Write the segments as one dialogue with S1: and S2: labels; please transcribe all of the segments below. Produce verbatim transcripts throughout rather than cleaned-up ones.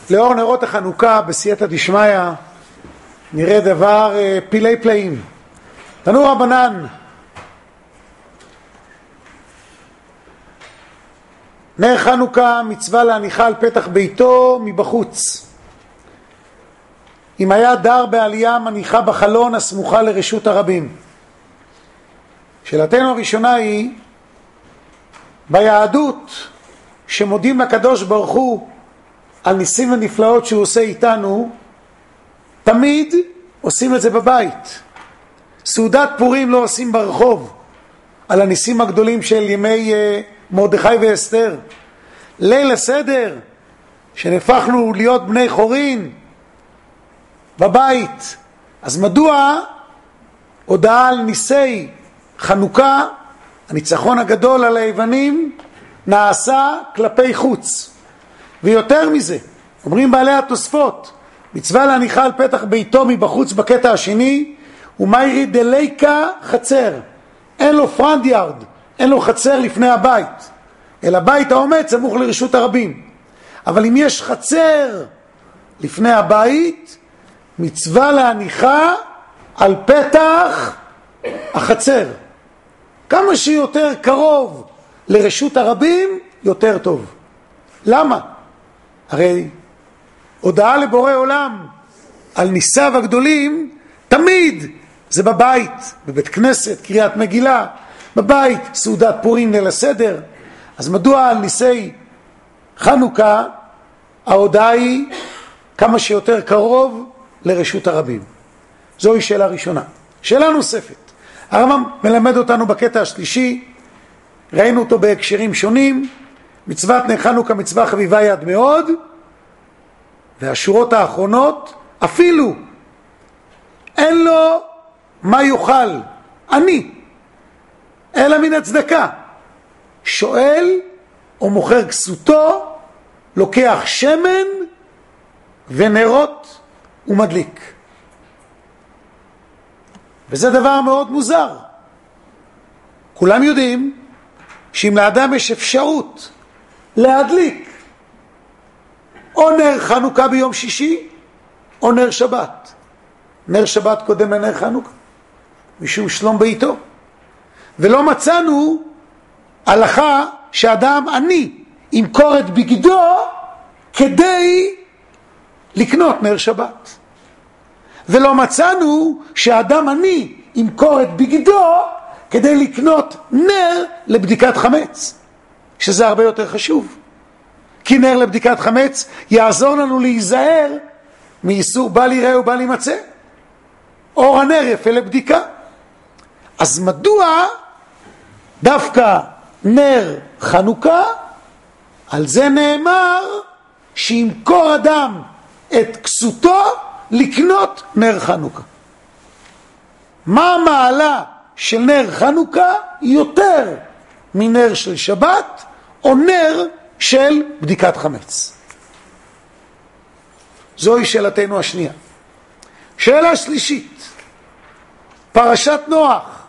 S1: לאור נרות החנוכה בסייעתא דשמיא נראה דבר פילי פלאים. תנו רבנן, נר חנוכה מצווה להניחה על פתח ביתו מבחוץ. אם היה דר בעלייה מניחה בחלון הסמוכה לרשות הרבים. שאלתנו הראשונה היא, ביהדות שמודים לקדוש ברוך הוא על ניסים ונפלאות שהוא עושה איתנו, תמיד עושים את זה בבית. סעודת פורים לא עושים ברחוב על הניסים הגדולים של ימי מרדכי ואסתר. ליל הסדר שנפחנו להיות בני חורין בבית. אז מדוע הודעה על ניסי חנוכה, הניצחון הגדול על היוונים, נעשה כלפי חוץ? ויותר מזה, אומרים בעלי התוספות, מצווה להניחה על פתח ביתו מבחוץ בקטע השני, ומיירי דליקה חצר. אין לו פרנד יארד, אין לו חצר לפני הבית, אלא בית העומד סמוך לרשות הרבים. אבל אם יש חצר לפני הבית, מצווה להניחה על פתח החצר. כמה שיותר קרוב לרשות הרבים, יותר טוב. למה? הרי הודעה לבורא עולם על ניסיו הגדולים תמיד זה בבית, בבית כנסת, קריאת מגילה, בבית, סעודת פורים, ליל הסדר. אז מדוע על ניסי חנוכה ההודעה היא כמה שיותר קרוב לרשות הרבים? זוהי שאלה ראשונה. שאלה נוספת, הרמב"ם מלמד אותנו בקטע השלישי, ראינו אותו בהקשרים שונים, מצוות נר חנוכה מצווה חביבה יד מאוד, והשורות האחרונות, אפילו אין לו מה יאכל אני אלא מן הצדקה, שואל או מוכר כסותו, לוקח שמן ונרות ומדליק. וזה דבר מאוד מוזר. כולם יודעים שאם לאדם יש אפשרות להדליק או נר חנוכה ביום שישי או נר שבת, נר שבת קודם לנר חנוכה משום שלום ביתו, ולא מצאנו הלכה שאדם עני ימכור את בגדו כדי לקנות נר שבת, ולא מצאנו שאדם עני ימכור את בגדו כדי לקנות נר לבדיקת חמץ, שזה הרבה יותר חשוב. כי נר לבדיקת חמץ יעזור לנו להיזהר מאיסור בל יראה ובל יימצא. אור הנר יפה לבדיקה. אז מדוע דווקא נר חנוכה, על זה נאמר שימכור אדם את כסותו לקנות נר חנוכה? מה המעלה של נר חנוכה יותר מנר של שבת או נר של בדיקת חמץ? זוהי שאלתנו השנייה. שאלה שלישית, פרשת נוח.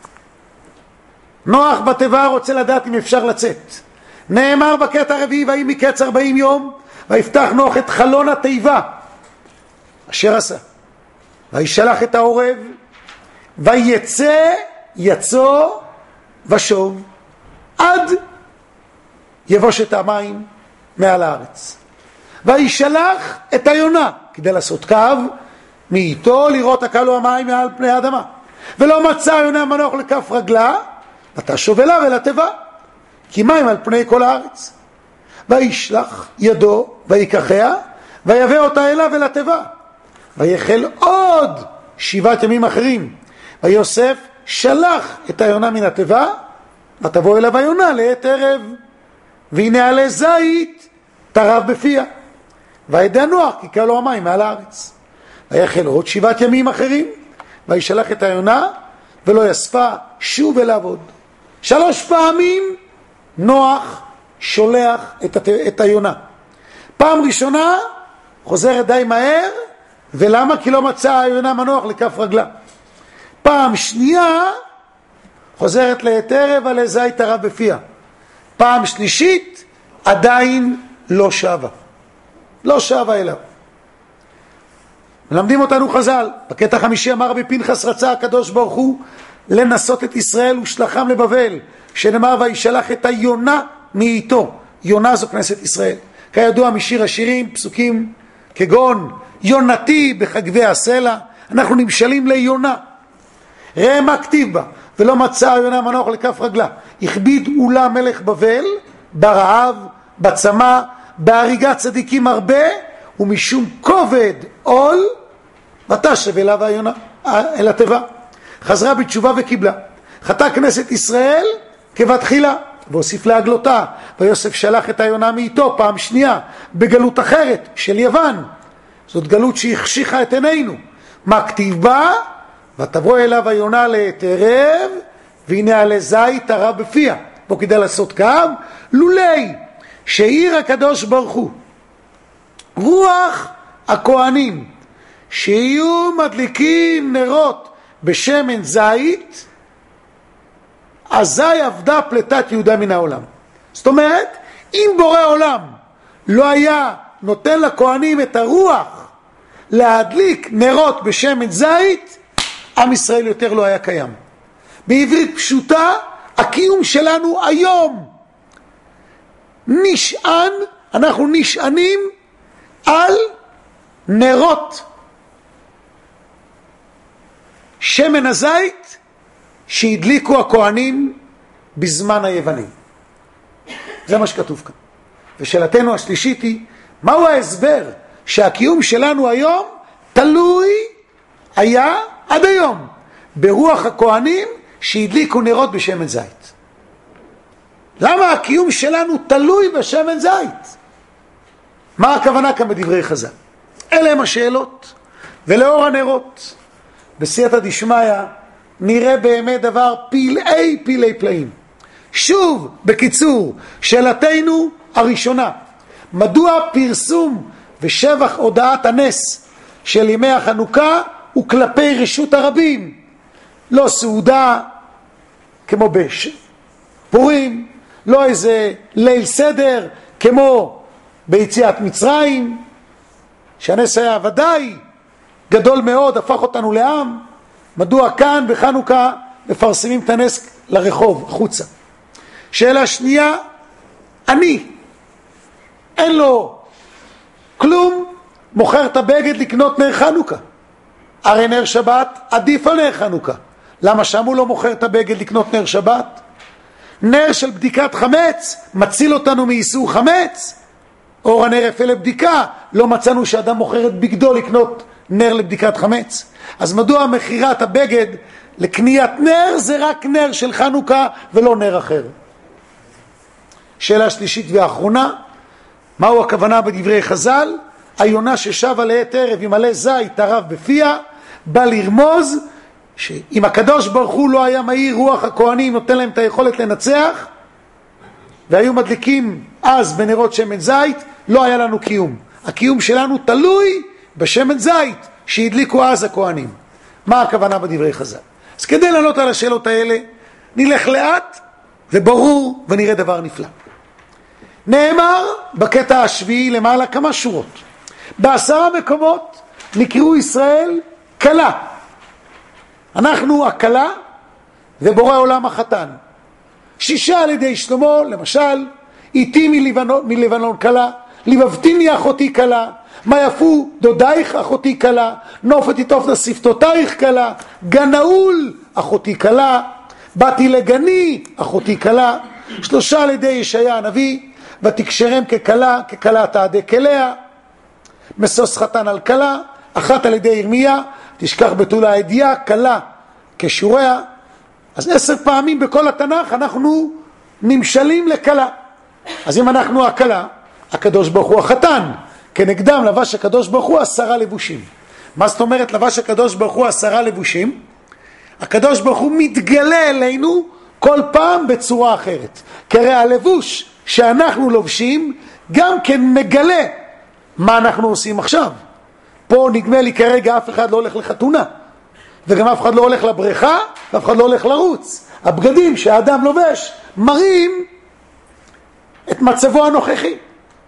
S1: נוח בתיבה רוצה לדעת אם אפשר לצאת. נאמר בקטע הרביעי, ויהי מקץ ארבעים יום ויפתח נוח את חלון התיבה אשר עשה, וישלח את העורב, ויצא יצוא ושוב עד יבושת המים מעל הארץ. וישלח את היונה כדי לעשות קו מאיתו לראות הקלו המים מעל פני האדמה, ולא מצא היונה מנוח לכף רגלה, ותשוב אליו אל התיבה כי מים על פני כל הארץ. וישלח ידו ויקחיה ויבא אותה אליו אל התיבה, ויחל עוד שבעת ימים אחרים, ויוסף שלח את היונה מן התיבה, ותבוא אליו היונה לעת ערב, והנה עלי זית טרף בפיה, וידע נוח כי קלו המים מעל הארץ. ויחל עוד שבעת ימים אחרים, וישלח את היונה ולא יספה שוב אליו עוד. שלוש פעמים נוח שולח את, הת... את היונה. פעם ראשונה חוזרת די מהר, ולמה? כי לא מצא היונה מנוח לכף רגלה. פעם שנייה חוזרת לעת ערב, עלי זית טרף בפיה. פעם שלישית עדיין לא שווה. לא שבה אליו. מלמדים אותנו חז"ל, בקטע החמישי אמר רבי פנחס, רצה הקדוש ברוך הוא לנסות את ישראל ושלחם לבבל, שנאמר וישלח את היונה מאיתו. יונה זו כנסת ישראל. כידוע משיר השירים, פסוקים כגון יונתי בחגבי הסלע, אנחנו נמשלים ליונה. ראה מה כתיב בה, ולא מצא היונה מנוח לכף רגלה. הכביד אולה מלך בבל ברעב, בצמא, בהריגת צדיקים הרבה, ומשום כובד עול ותשב אליו היונה אל התיבה. חזרה בתשובה וקיבלה. חטא כנסת ישראל כבתחילה, והוסיף להגלותה, ויוסף שלח את היונה מאיתו פעם שנייה בגלות אחרת של יוון. זאת גלות שהחשיכה את עינינו. מה כתיב בה? ותבוא אליו היונה לעת ערב, והנה עלי זית הרע בפיה. פה כדי לעשות קו, לולי שהעיר הקדוש ברוך הוא רוח הכהנים שיהיו מדליקים נרות בשמן זית, אזי עבדה פלטת יהודה מן העולם. זאת אומרת, אם בורא עולם לא היה נותן לכהנים את הרוח להדליק נרות בשמן זית, עם ישראל יותר לא היה קיים. בעברית פשוטה, הקיום שלנו היום נשען, אנחנו נשענים על נרות שמן הזית שהדליקו הכהנים בזמן היוונים. זה מה שכתוב כאן. ושאלתנו השלישית היא, מהו ההסבר שהקיום שלנו היום תלוי היה עד היום ברוח הכהנים שהדליקו נרות בשמן זית? למה הקיום שלנו תלוי בשמן זית? מה הכוונה כאן בדברי חז"ל? אלה הם השאלות, ולאור הנרות בסייעתא דשמיא נראה באמת דבר פלאי פלאי פלאים. שוב, בקיצור, שאלתנו הראשונה, מדוע פרסום ושבח הודעת הנס של ימי החנוכה הוא כלפי רשות הרבים? לא סעודה כמו בפורים, לא איזה ליל סדר כמו ביציאת מצרים, שהנס היה ודאי גדול מאוד, הפך אותנו לעם. מדוע כאן בחנוכה מפרסמים את הנס לרחוב, חוצה? שאלה שנייה, אני, אין לו כלום, מוכר את הבגד לקנות נר חנוכה. הרי נר שבת עדיף על נר חנוכה. למה שם הוא לא מוכר את הבגד לקנות נר שבת? נר של בדיקת חמץ מציל אותנו מאיסור חמץ. אור הנר יפה לבדיקה, לא מצאנו שאדם מוכר את בגדו לקנות נר לבדיקת חמץ. אז מדוע מחירת הבגד לקניית נר זה רק נר של חנוכה ולא נר אחר? שאלה שלישית ואחרונה, מהו הכוונה בדברי חז"ל? היונה ששבה לעת ערב עם מלא זית הרב בפיה, בא לרמוז שאם הקדוש ברוך הוא לא היה מאיר רוח הכהנים, נותן להם את היכולת לנצח, והיו מדליקים אז בנרות שמן זית, לא היה לנו קיום. הקיום שלנו תלוי בשמן זית שהדליקו אז הכהנים. מה הכוונה בדברי חז"ל? אז כדי לענות על השאלות האלה, נלך לאט וברור ונראה דבר נפלא. נאמר בקטע השביעי למעלה כמה שורות. בעשרה מקומות נקראו ישראל כלה. אנחנו הכלה ובורא עולם החתן. שישה על ידי שלמה, למשל, איתי מלבנון, מלבנון כלה, לבבתיני אחותי כלה, מה יפו דודייך אחותי כלה, נופת תטופנה שפתותייך כלה, גנאול אחותי כלה, באתי לגני אחותי כלה. שלושה על ידי ישעיה הנביא, ותקשרם ככלה, ככלה תעדה כליה, משוש חתן על כלה. אחת על ידי ירמיה, תשכח בתולה הידיעה, כלה כשוריה. אז עשר פעמים בכל התנ"ך אנחנו נמשלים לכלה. אז אם אנחנו הכלה, הקדוש ברוך הוא החתן, כנגדם לבש הקדוש ברוך הוא עשרה לבושים. מה זאת אומרת לבש הקדוש ברוך הוא עשרה לבושים? הקדוש ברוך הוא מתגלה אלינו כל פעם בצורה אחרת. כי הרי הלבוש שאנחנו לובשים גם כן מגלה מה אנחנו עושים עכשיו. פה נדמה לי כרגע אף אחד לא הולך לחתונה, וגם אף אחד לא הולך לבריכה, ואף אחד לא הולך לרוץ. הבגדים שהאדם לובש מראים את מצבו הנוכחי.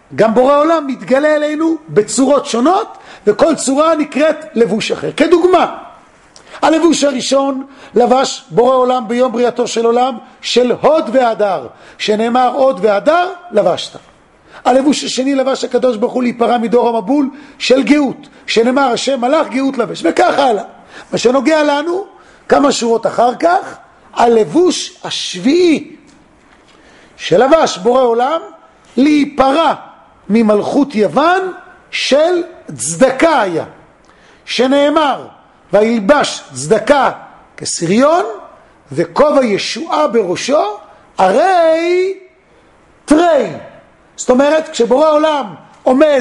S1: גם בורא עולם מתגלה אלינו בצורות שונות, וכל צורה נקראת לבוש אחר. כדוגמה, הלבוש הראשון לבש בורא עולם ביום בריאתו של עולם של הוד והדר, שנאמר הוד והדר לבשת. הלבוש השני לבש הקדוש ברוך הוא להיפרע מדור המבול של גאות, שנאמר השם מלאך גאות לבש, וכך הלאה. מה שנוגע לנו, כמה שורות אחר כך, הלבוש השביעי שלבש בורא עולם להיפרע ממלכות יוון של צדקה היה, שנאמר וילבש צדקה כסריון וכובע ישועה בראשו, הרי תרי. זאת אומרת, כשבורא עולם עומד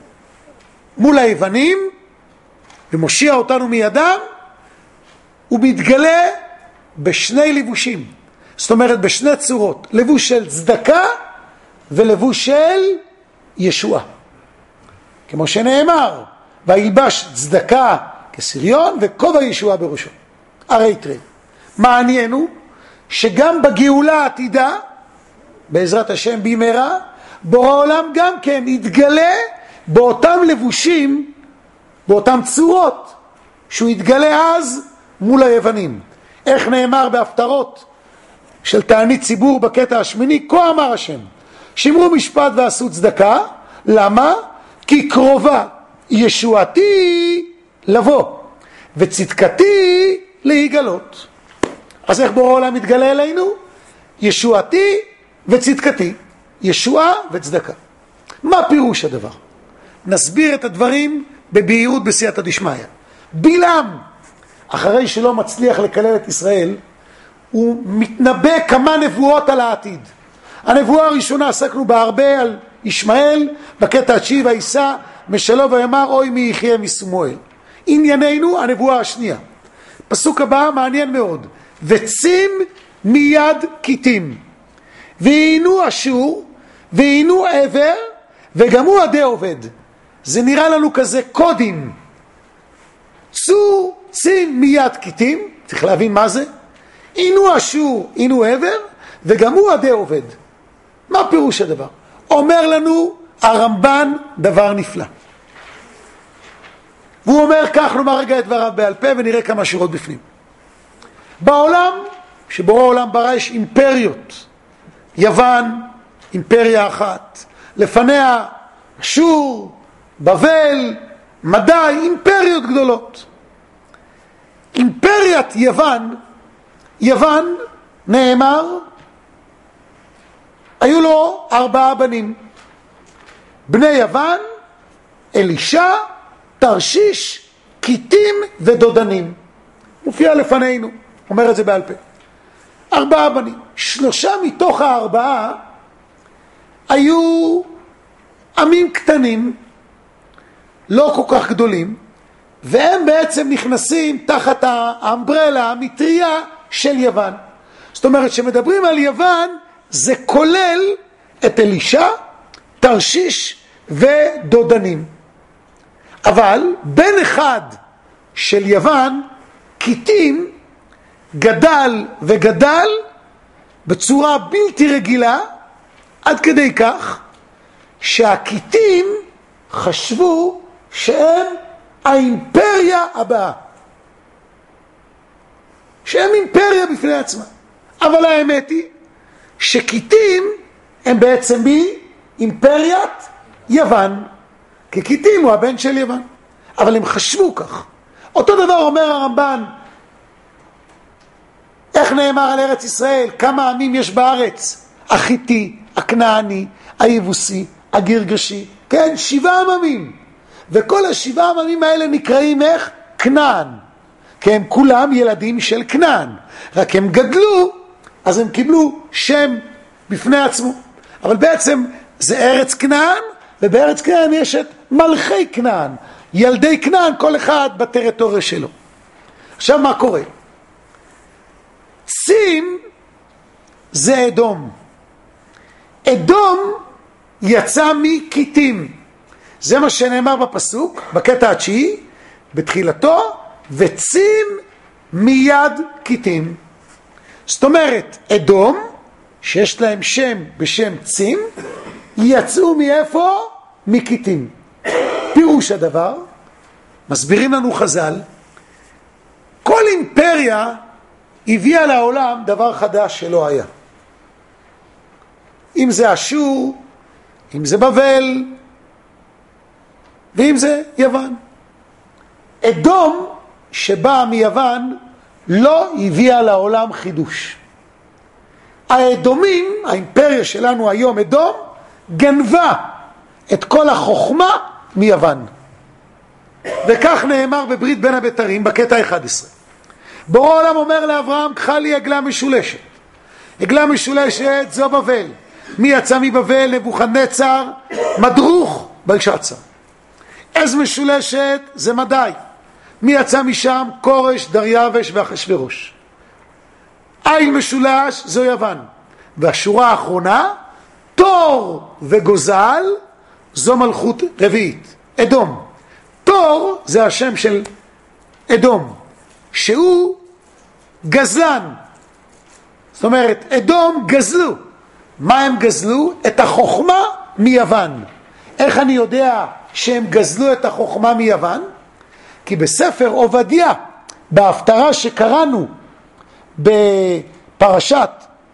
S1: מול היוונים ומושיע אותנו מידם, הוא מתגלה בשני לבושים, זאת אומרת בשני צורות, לבוש של צדקה ולבוש של ישועה, כמו שנאמר וילבש צדקה כסריון וכובע ישועה בראשו, הרי תרי. מעניין הוא שגם בגאולה העתידה בעזרת השם במהרה, בורא עולם גם כן יתגלה באותם לבושים, באותם צורות שהוא יתגלה אז מול היוונים. איך נאמר בהפטרות של תענית ציבור בקטע השמיני? כה אמר השם, שמרו משפט ועשו צדקה. למה? כי קרובה ישועתי לבוא וצדקתי להיגלות. אז איך בורא עולם מתגלה אלינו? ישועתי וצדקתי, ישועה וצדקה. מה פירוש הדבר? נסביר את הדברים בבהירות בסייעתא דשמיא. בלעם, אחרי שלא מצליח לקלל את ישראל, הוא מתנבא כמה נבואות על העתיד. הנבואה הראשונה עסקנו בה הרבה על ישמעאל, בקטע התשיעי, וישא משלו ויאמר אוי מי יחיה משמואל. ענייננו הנבואה השנייה. פסוק הבא מעניין מאוד, וצים מיד כיתים ועינו אשור ועינו עבר וגם הוא עדי עובד. זה נראה לנו כזה קודים. צו צים מיד כיתים, צריך להבין מה זה, עינו אשור עינו עבר וגם הוא עדי עובד. מה פירוש הדבר? אומר לנו הרמב"ן דבר נפלא, והוא אומר כך, נאמר רגע את דבריו בעל פה ונראה כמה שורות בפנים. בעולם שבורא עולם ברא יש אימפריות, יוון אימפריה אחת, לפניה אשור, בבל, מדי, אימפריות גדולות. אימפריית יוון, יוון נאמר היו לו ארבעה בנים, בני יוון, אלישע, תרשיש, כיתים ודודנים. מופיע לפנינו, אומר את זה בעל פה. ארבעה בנים, שלושה מתוך הארבעה היו עמים קטנים, לא כל כך גדולים, והם בעצם נכנסים תחת האמברלה, המטריה של יוון. זאת אומרת שמדברים על יוון, זה כולל את אלישע, תרשיש ודודנים. אבל בן אחד של יוון, כיתים, גדל וגדל בצורה בלתי רגילה, עד כדי כך שהכיתים חשבו שהם האימפריה הבאה, שהם אימפריה בפני עצמה. אבל האמת היא שכיתים הם בעצם מאימפריית יוון, כי כיתים הוא הבן של יוון, אבל הם חשבו כך. אותו דבר אומר הרמב"ן, איך נאמר על ארץ ישראל, כמה עמים יש בארץ? החיתי, הכנעני, היבוסי, הגרגשי, כן, שבעה עמים, וכל השבעה עמים האלה נקראים איך? כנען, כי הם כולם ילדים של כנען, רק הם גדלו, אז הם קיבלו שם בפני עצמו. אבל בעצם זה ארץ כנען, ובארץ כנען יש את מלכי כנען, ילדי כנען, כל אחד בטריטוריה שלו. עכשיו מה קורה? צים זה אדום. אדום יצא מכיתים. זה מה שנאמר בפסוק, בקטע התשיעי, בתחילתו, וצים מיד כיתים. זאת אומרת, אדום, שיש להם שם בשם צים, יצאו מאיפה? מקיטים. פירוש הדבר, מסבירים לנו חז"ל, כל אימפריה הביאה לעולם דבר חדש שלא היה. אם זה אשור, אם זה בבל, ואם זה יוון. אדום שבא מיוון לא הביאה לעולם חידוש. האדומים, האימפריה שלנו היום, אדום, גנבה את כל החוכמה מיוון. וכך נאמר בברית בין הבתרים בקטע אחד עשרה. בורא עולם אומר לאברהם, קח לי עגלה משולשת. עגלה משולשת זו בבל. מי יצא מבבל? נבוכדנצר, מדרוך בלשאצר. עז משולשת זה מדי. מי יצא משם? כורש, דריווש ואחשוורוש. עין משולש זו יוון. והשורה האחרונה, תור וגוזל זו מלכות רביעית, אדום. תור זה השם של אדום, שהוא גזלן. זאת אומרת, אדום גזלו. מה הם גזלו? את החוכמה מיוון. איך אני יודע שהם גזלו את החוכמה מיוון? כי בספר עובדיה, בהפטרה שקראנו בפרשת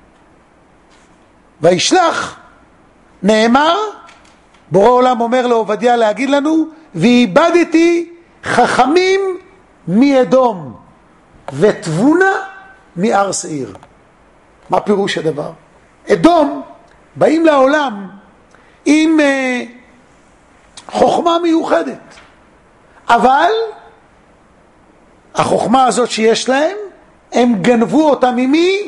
S1: וישלח, נאמר, בורא עולם אומר לעובדיה להגיד לנו, ואיבדתי חכמים מאדום ותבונה מאר שעיר. מה פירוש הדבר? אדום באים לעולם עם uh, חוכמה מיוחדת, אבל החוכמה הזאת שיש להם, הם גנבו אותה ממי?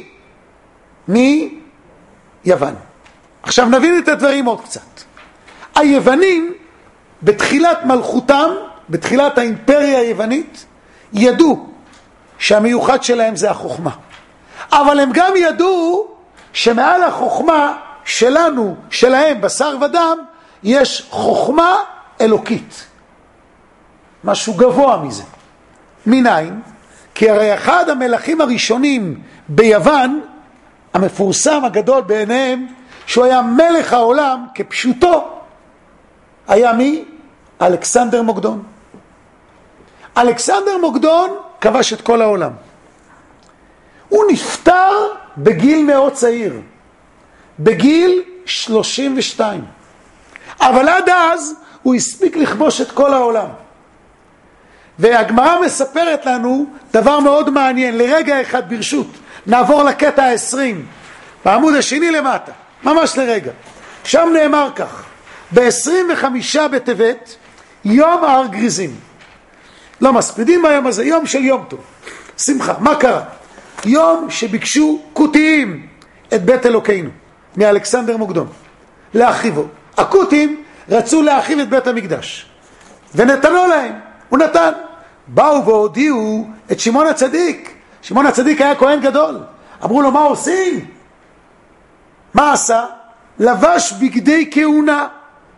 S1: מיוון. עכשיו נבין את הדברים עוד קצת. היוונים בתחילת מלכותם, בתחילת האימפריה היוונית, ידעו שהמיוחד שלהם זה החוכמה. אבל הם גם ידעו שמעל החוכמה שלנו, שלהם, בשר ודם, יש חוכמה אלוקית. משהו גבוה מזה. מניין? כי הרי אחד המלכים הראשונים ביוון, המפורסם הגדול בעיניהם, שהוא היה מלך העולם כפשוטו, היה מי? אלכסנדר מוקדון. אלכסנדר מוקדון כבש את כל העולם. הוא נפטר בגיל מאוד צעיר, בגיל שלושים ושתיים. אבל עד אז הוא הספיק לכבוש את כל העולם. והגמרא מספרת לנו דבר מאוד מעניין. לרגע אחד ברשות, נעבור לקטע העשרים, בעמוד השני למטה, ממש לרגע. שם נאמר כך, ב-עשרים וחמישה בטבת, יום הר גריזים. לא מספידים ביום הזה, יום של יום טוב, שמחה. מה קרה? יום שביקשו כותיים את בית אלוקינו, מאלכסנדר מוקדון, להרחיבו. הכותים רצו להרחיב את בית המקדש, ונתנו להם, הוא נתן. באו והודיעו את שמעון הצדיק. שמעון הצדיק היה כהן גדול. אמרו לו, מה עושים? מה עשה? לבש בגדי כהונה,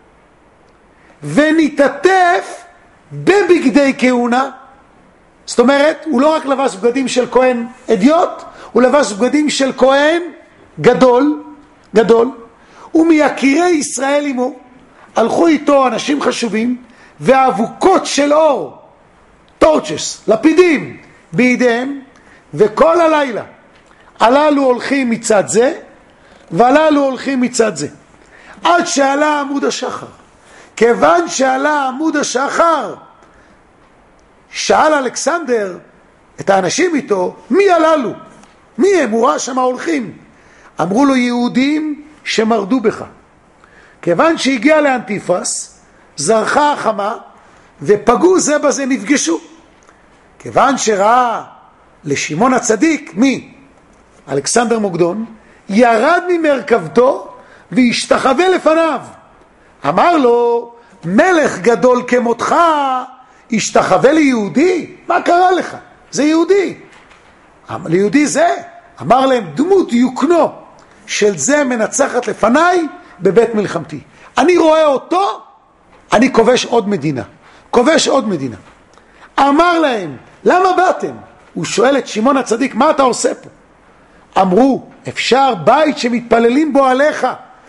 S1: וניתתף בבגדי כהונה. זאת אומרת, הוא לא רק לבש בגדים של כהן אדיוט, הוא לבש בגדים של כהן גדול, גדול, ומייקירי ישראל עמו. הלכו איתו אנשים חשובים, ואבוקות של אור, טורצ'ס, לפידים, בידיהם, וכל הלילה הללו הולכים מצד זה, והללו הולכים מצד זה, עד שעלה עמוד השחר. כיוון שעלה עמוד השחר, שאל אלכסנדר את האנשים איתו, מי הללו? מי הם? הוא ראה שמה הולכים. אמרו לו, יהודים שמרדו בך. כיוון שהגיע לאנטיפס, זרחה החמה, ופגעו זה בזה, נפגשו. כיוון שראה לשמעון הצדיק, מי? אלכסנדר מוקדון, ירד ממרכבתו והשתחווה לפניו. אמר לו, מלך גדול כמותך השתחווה ליהודי? מה קרה לך? זה יהודי. ליהודי זה? אמר להם, דמות יוקנו של זה מנצחת לפניי בבית מלחמתי. אני רואה אותו, אני כובש עוד מדינה. כובש עוד מדינה. אמר להם, למה באתם? הוא שואל את שמעון הצדיק, מה אתה עושה פה? אמרו, אפשר בית שמתפללים בו עליך,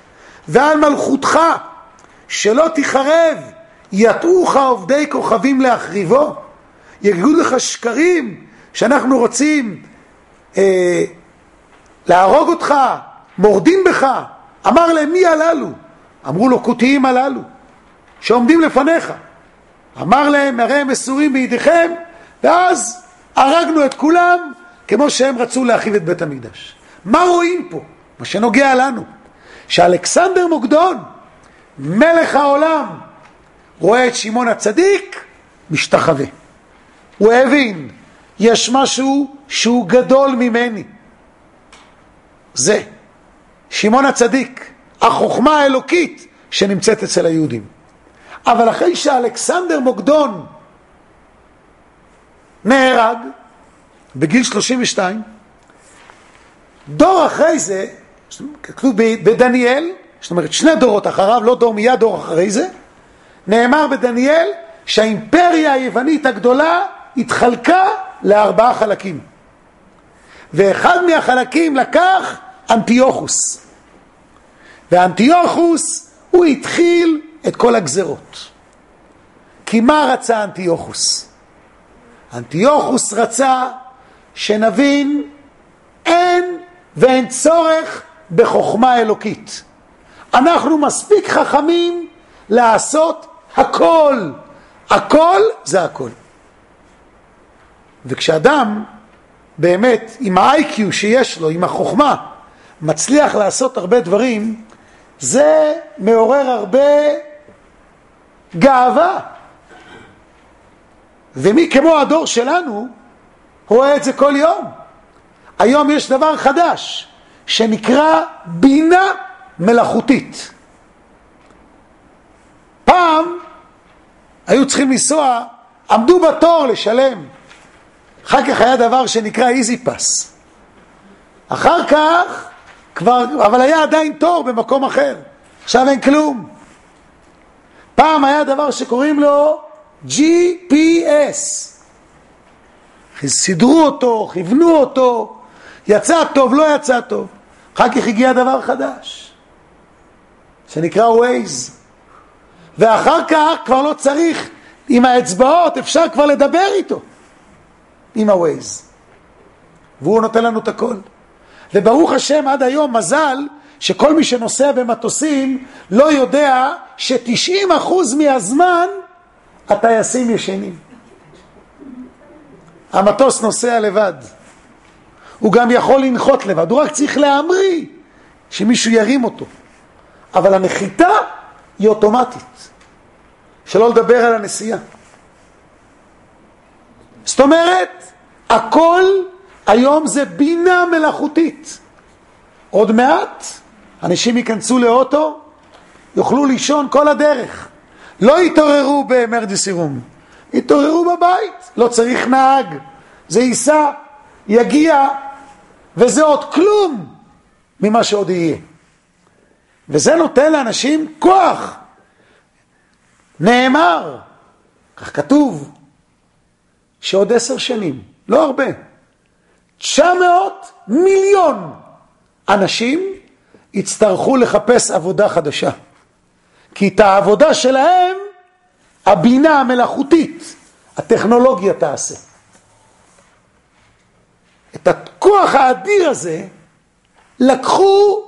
S1: ועל מלכותך, שלא תחרב, יטעוך עובדי כוכבים להחריבו. יגידו לך שקרים שאנחנו רוצים אה, להרוג אותך, מורדים בך. אמר להם, מי הללו? אמרו לו, כותיים הללו שעומדים לפניך. אמר להם, הרי הם מסורים בידיכם, ואז הרגנו את כולם כמו שהם רצו להחיב את בית המקדש. מה רואים פה? מה שנוגע לנו, שאלכסנדר מוקדון, מלך העולם, רואה את שמעון הצדיק משתחווה. הוא הבין, יש משהו שהוא גדול ממני. זה שמעון הצדיק, החוכמה האלוקית שנמצאת אצל היהודים. אבל אחרי שאלכסנדר מוקדון נהרג בגיל שלושים ושתיים, דור אחרי זה, כתוב בדניאל, זאת אומרת שני דורות אחריו, לא דור מיד, דור אחרי זה, נאמר בדניאל שהאימפריה היוונית הגדולה התחלקה לארבעה חלקים, ואחד מהחלקים לקח אנטיוכוס, ואנטיוכוס הוא התחיל את כל הגזרות. כי מה רצה אנטיוכוס? אנטיוכוס רצה שנבין אין ואין צורך בחוכמה אלוקית. אנחנו מספיק חכמים לעשות הכל. הכל זה הכל. וכשאדם באמת עם ה-איי קיו שיש לו, עם החוכמה, מצליח לעשות הרבה דברים, זה מעורר הרבה גאווה. ומי כמו הדור שלנו רואה את זה כל יום. היום יש דבר חדש שנקרא בינה מלאכותית. פעם היו צריכים לנסוע, עמדו בתור לשלם. אחר כך היה דבר שנקרא איזי פאס. אחר כך כבר, אבל היה עדיין תור במקום אחר. עכשיו אין כלום. פעם היה דבר שקוראים לו ג'י פי אס. סידרו אותו, כיוונו אותו, יצא טוב, לא יצא טוב. אחר כך הגיע דבר חדש שנקרא ווייז. ואחר כך כבר לא צריך, עם האצבעות אפשר כבר לדבר איתו, עם הווייז. והוא נותן לנו את הכל. וברוך השם עד היום מזל שכל מי שנוסע במטוסים לא יודע ש-תשעים אחוז מהזמן הטייסים ישנים. המטוס נוסע לבד. הוא גם יכול לנחות לבד. הוא רק צריך להמריא שמישהו ירים אותו. אבל הנחיתה היא אוטומטית. שלא לדבר על הנסיעה. זאת אומרת, הכל היום זה בינה מלאכותית. עוד מעט אנשים ייכנסו לאוטו, יוכלו לישון כל הדרך. לא יתעוררו באמרג'נסי רום, יתעוררו בבית. לא צריך נהג, זה ייסע, יגיע, וזה עוד כלום ממה שעוד יהיה. וזה נותן לאנשים כוח. נאמר, כך כתוב, שעוד עשר שנים, לא הרבה, תשע מאות מיליון אנשים יצטרכו לחפש עבודה חדשה. כי את העבודה שלהם, הבינה המלאכותית, הטכנולוגיה תעשה. את הכוח האדיר הזה, לקחו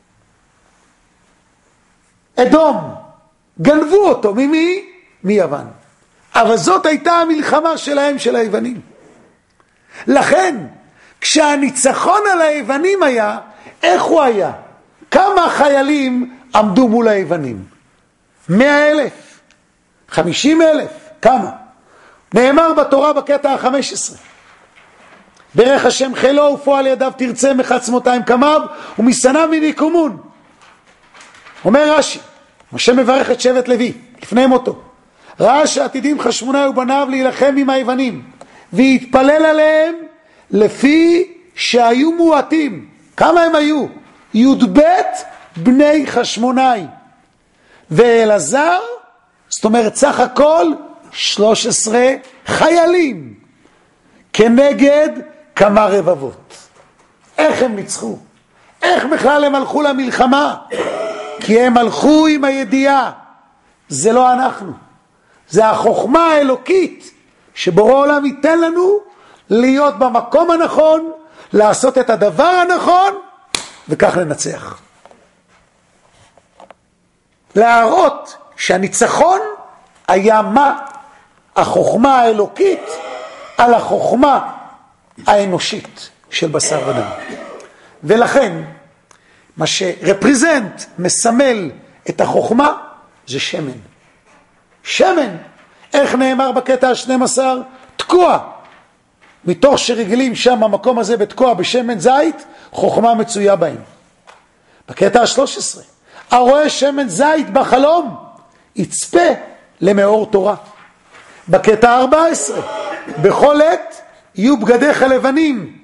S1: אדום, גנבו אותו, ממי? מיוון. אבל זאת הייתה המלחמה שלהם, של היוונים. לכן, כשהניצחון על היוונים היה, איך הוא היה? כמה חיילים עמדו מול היוונים? מאה אלף? חמישים אלף? כמה? נאמר בתורה בקטע החמש עשרה. ברך השם חילו ופועל ידיו תרצה מחצמותיים כמיו ומשנאיו מניקומון. אומר רש"י, משה מברך את שבט לוי לפני מותו. ראה שעתידים חשמונאי ובניו להילחם עם היוונים, והתפלל עליהם לפי שהיו מועטים. כמה הם היו? י"ב בני חשמונאי. ואלעזר, זאת אומרת סך הכל שלוש עשרה חיילים, כנגד כמה רבבות. איך הם ניצחו? איך בכלל הם הלכו למלחמה? כי הם הלכו עם הידיעה. זה לא אנחנו, זה החוכמה האלוקית שבורא עולם ייתן לנו להיות במקום הנכון, לעשות את הדבר הנכון וכך לנצח. להראות שהניצחון היה מה? החוכמה האלוקית על החוכמה האנושית של בשר ודם. ולכן מה שרפרזנט, מסמל את החוכמה, זה שמן. שמן, איך נאמר בקטע ה-שנים עשר? תקוע. מתוך שרגלים שם המקום הזה בתקוע בשמן זית, חוכמה מצויה בהם. בקטע ה-שלוש עשרה, הרואה שמן זית בחלום, יצפה למאור תורה. בקטע ה-ארבע עשרה, בכל עת יהיו בגדיך לבנים.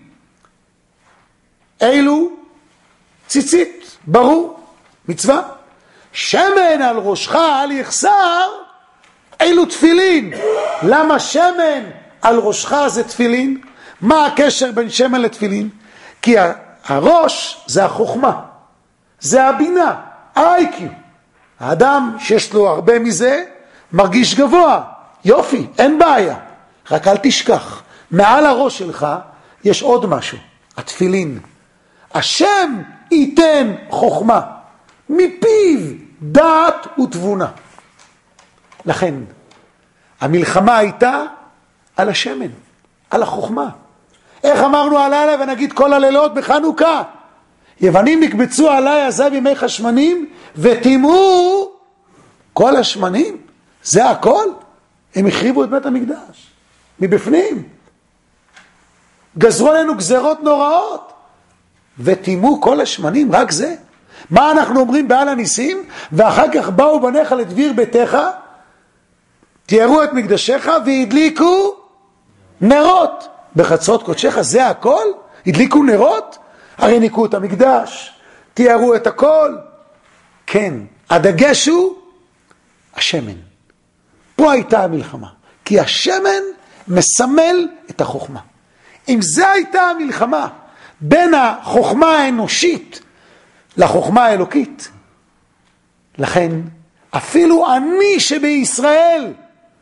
S1: אילו ציצית, ברור, מצווה. שמן על ראשך אל יחסר, אילו תפילין. למה שמן על ראשך זה תפילין? מה הקשר בין שמן לתפילין? כי הראש זה החוכמה, זה הבינה, ה-איי קיו. האדם שיש לו הרבה מזה מרגיש גבוה, יופי, אין בעיה. רק אל תשכח, מעל הראש שלך יש עוד משהו, התפילין. השם ייתן חוכמה, מפיו דעת ותבונה. לכן המלחמה הייתה על השמן, על החוכמה. איך אמרנו הלילה ונגיד כל הלילות בחנוכה? יוונים נקבצו עליי עזב ימי חשמנים ותימו כל השמנים. זה הכל? הם החריבו את בית המקדש מבפנים, גזרו עלינו גזרות נוראות ותימו כל השמנים. רק זה מה אנחנו אומרים בעל הניסים? ואחר כך באו בניך לדביר ביתך, תיארו את מקדשך והדליקו נרות בחצרות קודשך. זה הכל? הדליקו נרות? הרי ניקו את המקדש, תיארו את הכל. כן, הדגש הוא השמן. פה הייתה המלחמה, כי השמן מסמל את החוכמה. אם זה הייתה המלחמה בין החוכמה האנושית לחוכמה האלוקית, לכן אפילו אני שבישראל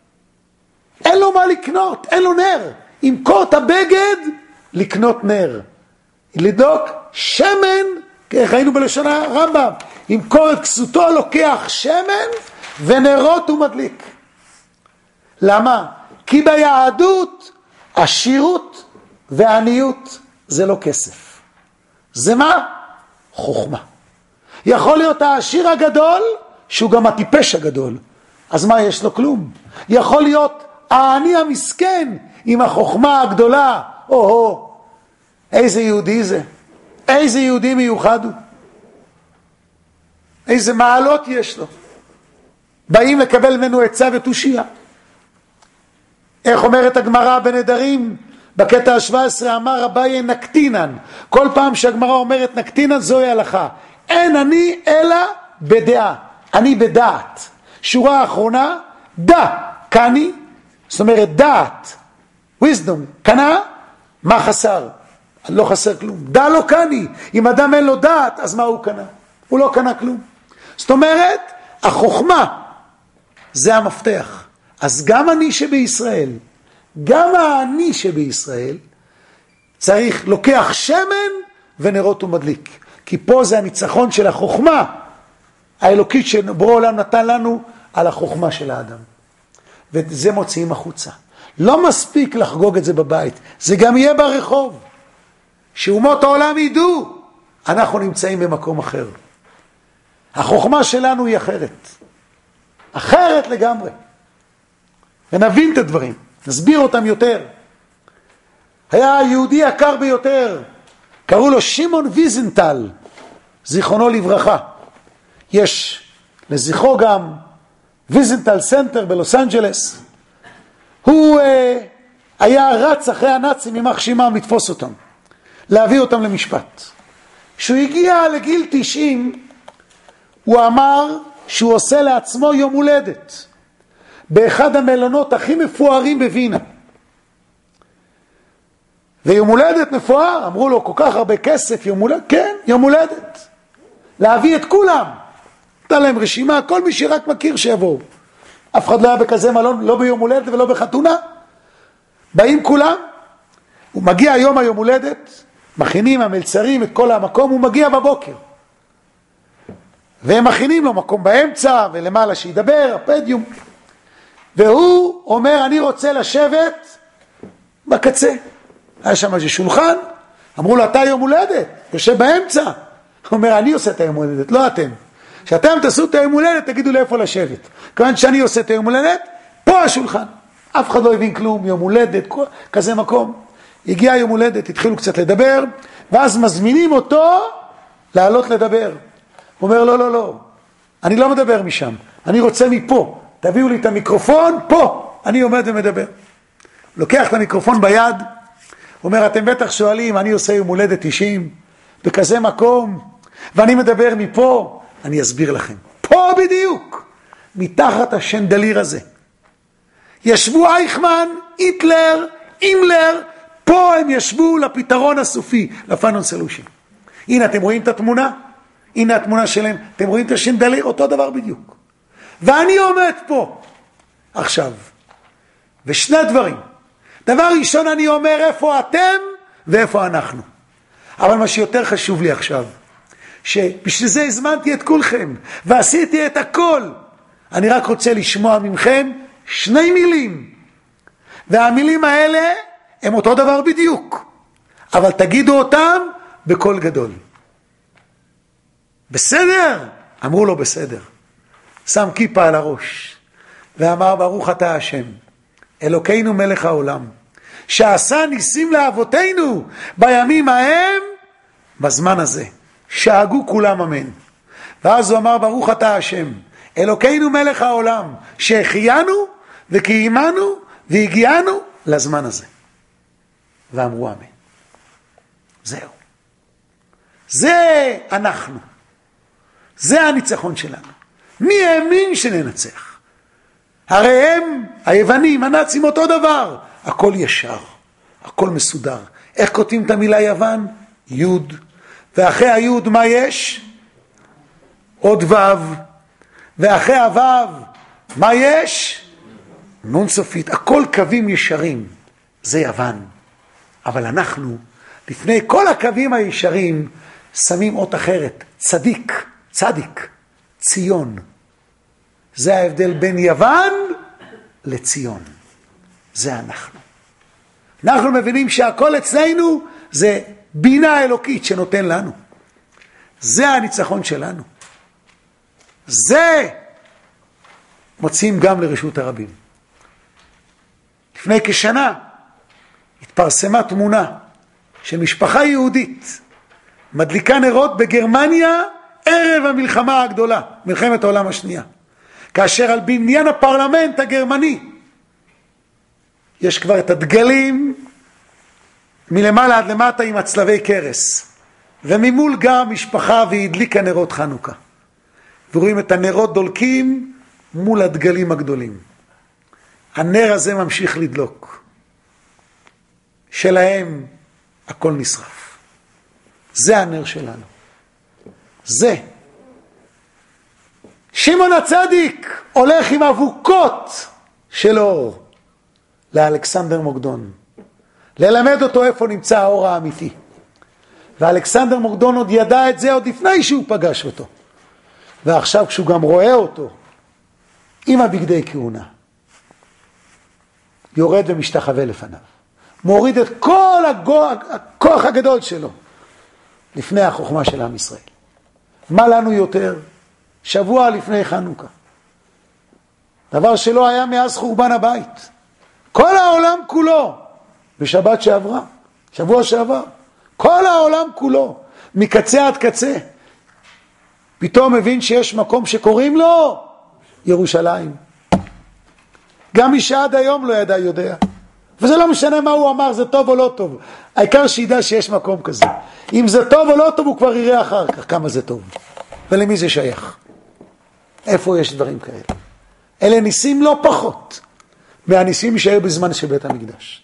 S1: אין לו מה לקנות, אין לו נר, ימכור את הבגד לקנות נר, לדוק שמן, איך ראינו בלשון הרמב"ם, ימכור את כסותו, לוקח שמן ונרות הוא מדליק. למה? כי ביהדות עשירות ועניות זה לא כסף, זה מה? חוכמה. יכול להיות העשיר הגדול שהוא גם הטיפש הגדול, אז מה יש לו? כלום. יכול להיות העני המסכן עם החוכמה הגדולה. או-הו, איזה יהודי זה, איזה יהודי מיוחד הוא, איזה מעלות יש לו. באים לקבל ממנו עצה ותושייה. איך אומרת הגמרא בנדרים בקטע ה-שבע עשרה? אמר אביי נקטינן. כל פעם שהגמרא אומרת נקטינן זוהי הלכה. אין אני אלא בדעה, אני בדעת. שורה האחרונה, דע קני, זאת אומרת דעת, wisdom, קנה, מה חסר? לא חסר כלום. דע לא קני. אם אדם אין לו דעת, אז מה הוא קנה? הוא לא קנה כלום. זאת אומרת, החוכמה זה המפתח. אז גם אני שבישראל, גם האני שבישראל, צריך לוקח שמן ונרות ומדליק. כי פה זה הניצחון של החוכמה האלוקית שבורא עולם נתן לנו על החוכמה של האדם. וזה מוציאים החוצה. לא מספיק לחגוג את זה בבית, זה גם יהיה ברחוב. שאומות העולם ידעו, אנחנו נמצאים במקום אחר. החוכמה שלנו היא אחרת. אחרת לגמרי. ונבין את הדברים, נסביר אותם יותר. היה היהודי יקר ביותר, קראו לו שמעון ויזנטל, זיכרונו לברכה. יש לזכרו גם ויזנטל סנטר בלוס אנג'לס. הוא אה, היה רץ אחרי הנאצים ממח שמם לתפוס אותם, להביא אותם למשפט. כשהוא הגיע לגיל תשעים, הוא אמר שהוא עושה לעצמו יום הולדת באחד המלונות הכי מפוארים בווינה. ויום הולדת מפואר, אמרו לו כל כך הרבה כסף, יום הולדת, כן, יום הולדת. להביא את כולם. נתן להם רשימה, כל מי שרק מכיר שיבואו. אף אחד לא היה בכזה מלון, לא ביום הולדת ולא בחתונה. באים כולם, הוא מגיע יום היום הולדת, מכינים המלצרים את כל המקום, הוא מגיע בבוקר. והם מכינים לו מקום באמצע ולמעלה שידבר, הפדיום. והוא אומר, אני רוצה לשבת בקצה. היה שם איזה שולחן, אמרו לו, אתה יום הולדת, יושב באמצע. הוא אומר, אני עושה את היום הולדת, לא אתם. כשאתם תעשו את היום הולדת, תגידו לי איפה לשבת. כיוון שאני עושה את היום הולדת, פה השולחן. אף אחד לא הבין כלום, יום הולדת, כזה מקום. הגיע יום הולדת, התחילו קצת לדבר, ואז מזמינים אותו לעלות לדבר. הוא אומר, לא, לא, לא, אני לא מדבר משם, אני רוצה מפה. תביאו לי את המיקרופון, פה, אני עומד ומדבר. לוקח את המיקרופון ביד, אומר, אתם בטח שואלים, אני עושה יום הולדת תשעים, בכזה מקום, ואני מדבר מפה, אני אסביר לכם. פה בדיוק, מתחת השנדליר הזה. ישבו אייכמן, היטלר, הימלר, פה הם ישבו לפתרון הסופי, לפאנל סולושן. הנה אתם רואים את התמונה? הנה התמונה שלהם, אתם רואים את השנדליר, אותו דבר בדיוק. ואני עומד פה. עכשיו, ושני דברים. דבר ראשון אני אומר איפה אתם ואיפה אנחנו. אבל מה שיותר חשוב לי עכשיו, שבשביל זה הזמנתי את כולכם, ועשיתי את הכל. אני רק רוצה לשמוע ממכם שני מילים. והמילים האלה הם אותו דבר בדיוק. אבל תגידו אותם בקול גדול. בסדר? אמרו לו בסדר. שם כיפה על הראש. ואמר ברוך אתה השם, אלוקינו מלך העולם, שעשה ניסים לאבותינו בימים ההם, בזמן הזה. שאגו כולם אמן. ואז הוא אמר ברוך אתה השם, אלוקינו מלך העולם, שהחיינו וקיימנו והגיענו לזמן הזה. ואמרו אמן. זהו. זה אנחנו. זה הניצחון שלנו. מי האמין שננצח? הרי הם, היוונים, הנאצים, אותו דבר. הכל ישר, הכל מסודר. איך כותבים את המילה יוון? יוד. ואחרי היוד מה יש? עוד וו. ואחרי הוו מה יש? נון סופית. הכל קווים ישרים. זה יוון. אבל אנחנו, לפני כל הקווים הישרים, שמים אות אחרת. צדיק, צדיק, ציון. זה ההבדל בין יוון לציון. זה אנחנו. אנחנו מבינים שהכל אצלנו זה בינה אלוקית שנותן לנו. זה הניצחון שלנו. זה מוצאים גם לרשות הרבים. לפני כשנה התפרסמה תמונה של משפחה יהודית מדליקה נרות בגרמניה ערב המלחמה הגדולה, מלחמת העולם השנייה. כאשר על בניין הפרלמנט הגרמני יש כבר את הדגלים מלמעלה עד למטה עם הצלבי קרס, וממול גר משפחה והדליקה נרות חנוכה, ורואים את הנרות דולקים מול הדגלים הגדולים. הנר הזה ממשיך לדלוק, שלהם הכל נשרף. זה הנר שלנו. זה שמעון הצדיק הולך עם אבוקות של אור לאלכסנדר מוקדון, ללמד אותו איפה נמצא האור האמיתי. ואלכסנדר מוקדון עוד ידע את זה עוד לפני שהוא פגש אותו, ועכשיו כשהוא גם רואה אותו עם הבגדי כהונה, יורד ומשתחווה לפניו, מוריד את כל הכוח הגדול שלו לפני החוכמה של עם ישראל. מה לנו יותר? שבוע לפני חנוכה, דבר שלא היה מאז חורבן הבית. כל העולם כולו בשבת שעברה, שבוע שעבר, כל העולם כולו מקצה עד קצה פתאום מבין שיש מקום שקוראים לו ירושלים. גם מי שעד היום לא ידע יודע, וזה לא משנה מה הוא אמר, זה טוב או לא טוב, העיקר שידע שיש מקום כזה. אם זה טוב או לא טוב הוא כבר יראה אחר כך כמה זה טוב ולמי זה שייך. איפה יש דברים כאלה? אלה ניסים לא פחות מהניסים שהיו בזמן של בית המקדש.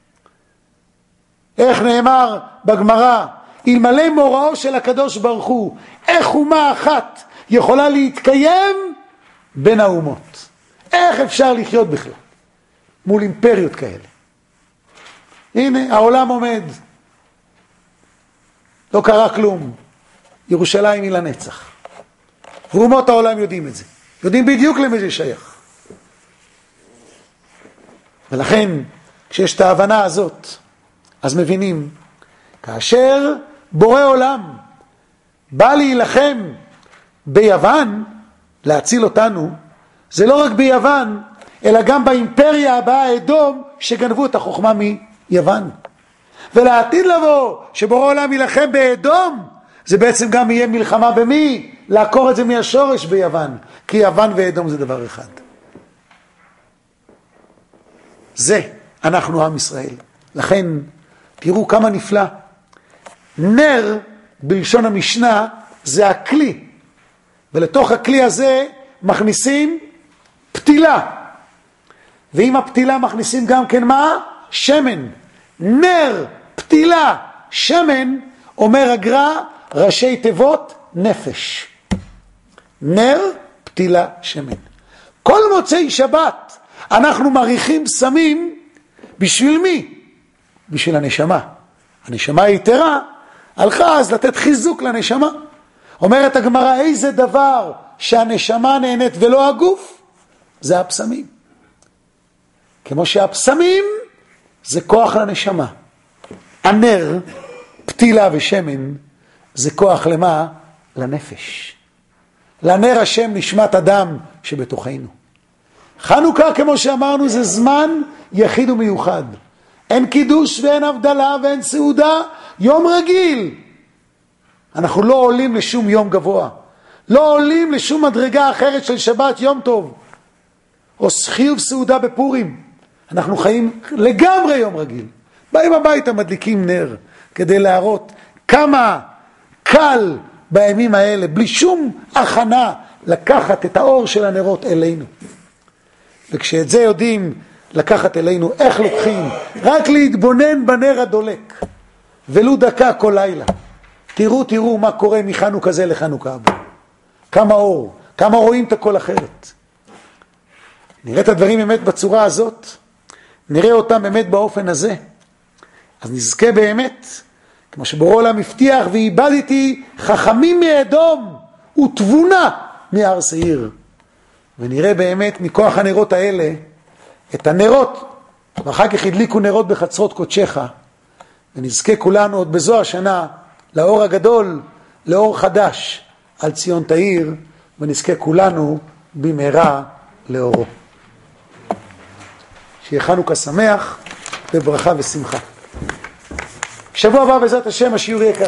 S1: איך נאמר בגמרא, אלמלא מוראו של הקדוש ברוך הוא, איך אומה אחת יכולה להתקיים בין האומות. איך אפשר לחיות בכלל מול אימפריות כאלה? הנה, העולם עומד. לא קרה כלום. ירושלים היא לנצח. ואומות העולם יודעים את זה. יודעים בדיוק למי זה שייך. ולכן, כשיש את ההבנה הזאת, אז מבינים, כאשר בורא עולם בא להילחם ביוון, להציל אותנו, זה לא רק ביוון, אלא גם באימפריה הבאה, אדום, שגנבו את החוכמה מיוון. ולעתיד לבוא, שבורא עולם ילחם באדום, זה בעצם גם יהיה מלחמה במי? לעקור את זה מהשורש ביוון, כי יוון ואדום זה דבר אחד. זה אנחנו עם ישראל. לכן תראו כמה נפלא. נר בלשון המשנה זה הכלי, ולתוך הכלי הזה מכניסים פתילה, ועם הפתילה מכניסים גם כן מה? שמן. נר, פתילה, שמן, אומר הגר"א, ראשי תיבות נפש. נר, פתילה, שמן. כל מוצאי שבת אנחנו מריחים סמים בשביל מי? בשביל הנשמה. הנשמה היתרה הלכה אז לתת חיזוק לנשמה. אומרת הגמרא, איזה דבר שהנשמה נהנית ולא הגוף? זה הפסמים. כמו שהפסמים זה כוח לנשמה. הנר, פתילה ושמן זה כוח למה? לנפש. לנר השם נשמת אדם שבתוכנו. חנוכה, כמו שאמרנו, זה זמן יחיד ומיוחד. אין קידוש ואין הבדלה ואין סעודה, יום רגיל. אנחנו לא עולים לשום יום גבוה. לא עולים לשום מדרגה אחרת של שבת יום טוב. או חיוב סעודה בפורים. אנחנו חיים לגמרי יום רגיל. באים הביתה, מדליקים נר, כדי להראות כמה קל בימים האלה, בלי שום הכנה, לקחת את האור של הנרות אלינו. וכשאת זה יודעים לקחת אלינו, איך לוקחים? רק להתבונן בנר הדולק, ולו דקה כל לילה. תראו, תראו מה קורה מחנוכה זה לחנוכה הבא. כמה אור, כמה רואים את הכל אחרת. נראה את הדברים באמת בצורה הזאת, נראה אותם באמת באופן הזה. אז נזכה באמת, כמו שבורא עולם הבטיח, ואיבדתי חכמים מאדום ותבונה מהר שעיר. ונראה באמת מכוח הנרות האלה, את הנרות, ואחר כך הדליקו נרות בחצרות קודשך, ונזכה כולנו עוד בזו השנה, לאור הגדול, לאור חדש, על ציון תאיר, ונזכה כולנו במהרה לאורו. שיהיה חנוכה שמח, בברכה ושמחה. שבוע הבא בעזרת השם השיעור יהיה